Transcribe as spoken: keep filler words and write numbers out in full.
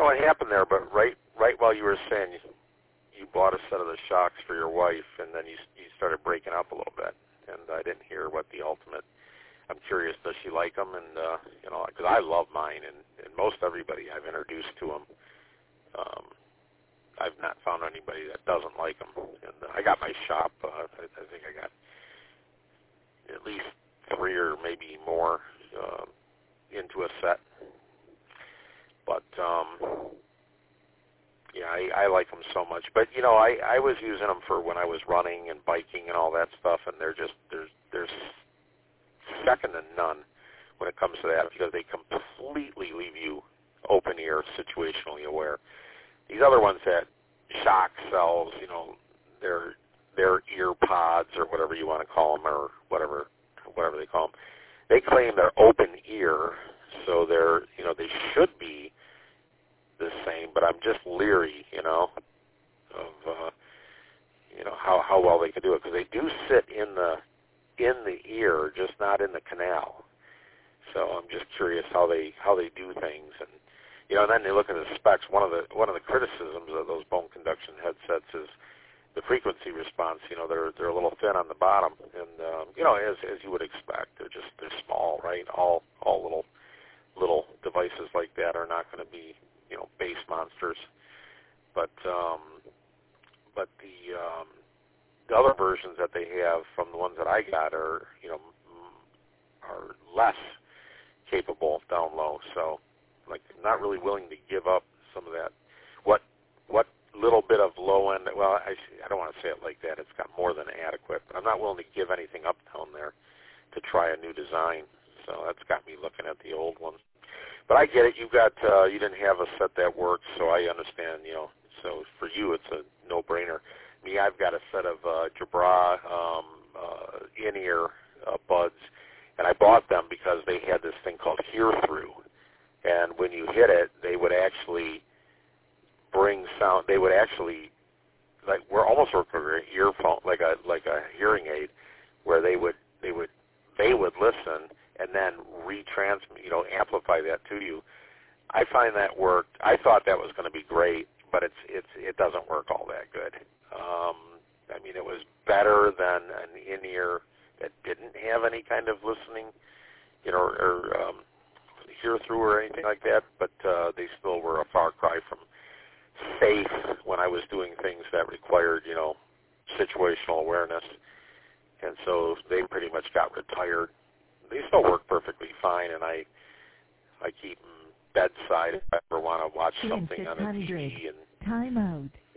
know what happened there, but right right while you were saying you, you bought a set of the shocks for your wife, and then you you started breaking up a little bit, and I didn't hear what the ultimate. I'm curious, does she like them? And uh, you know, because I love mine, and, and most everybody I've introduced to them, um, I've not found anybody that doesn't like them. And uh, I got my shop. Uh, I, I think I got at least three or maybe more uh, into a set. But um, yeah, I, I like them so much. But you know, I, I was using them for when I was running and biking and all that stuff, and they're just there's there's second to none when it comes to that, because they completely leave you open ear, situationally aware. These other ones that Shock sells, you know, they're they're ear pods or whatever you want to call them, or whatever whatever they call them. They claim they're open ear, so they're you know they should be the same, but I'm just leery, you know, of uh, you know how how well they can do it, because they do sit in the in the ear, just not in the canal. So I'm just curious how they how they do things, and you know, and then they look at the specs. One of the one of the criticisms of those bone conduction headsets is the frequency response. You know, they're they're a little thin on the bottom, and um, you know, as as you would expect, they're just they're small, right? All all little little devices like that are not going to be you know bass monsters, but um, but the um, the other versions that they have from the ones that I got are you know are less capable down low. So like I'm not really willing to give up some of that. What what little bit of low end, well, I, I don't want to say it like that. It's got more than adequate, but I'm not willing to give anything up down there to try a new design. So that's got me looking at the old ones. But I get it. You got uh, you didn't have a set that works, so I understand. You know, so for you it's a no-brainer. Me, I've got a set of uh, Jabra um, uh, in-ear uh, buds, and I bought them because they had this thing called hear-through. And when you hit it, they would actually bring sound. They would actually, like, we're almost like an earphone, like a like a hearing aid, where they would they would they would listen and then retransmit, you know, amplify that to you. I find that worked. I thought that was going to be great, but it's it's it doesn't work all that good. Um, I mean, it was better than an in-ear that didn't have any kind of listening, you know, or, or um, hear-through or anything like that, but uh, they still were a far cry from safe when I was doing things that required, you know, situational awareness. And so they pretty much got retired. They still work perfectly fine, and I I keep them bedside if I ever want to watch something on a T V. And time out.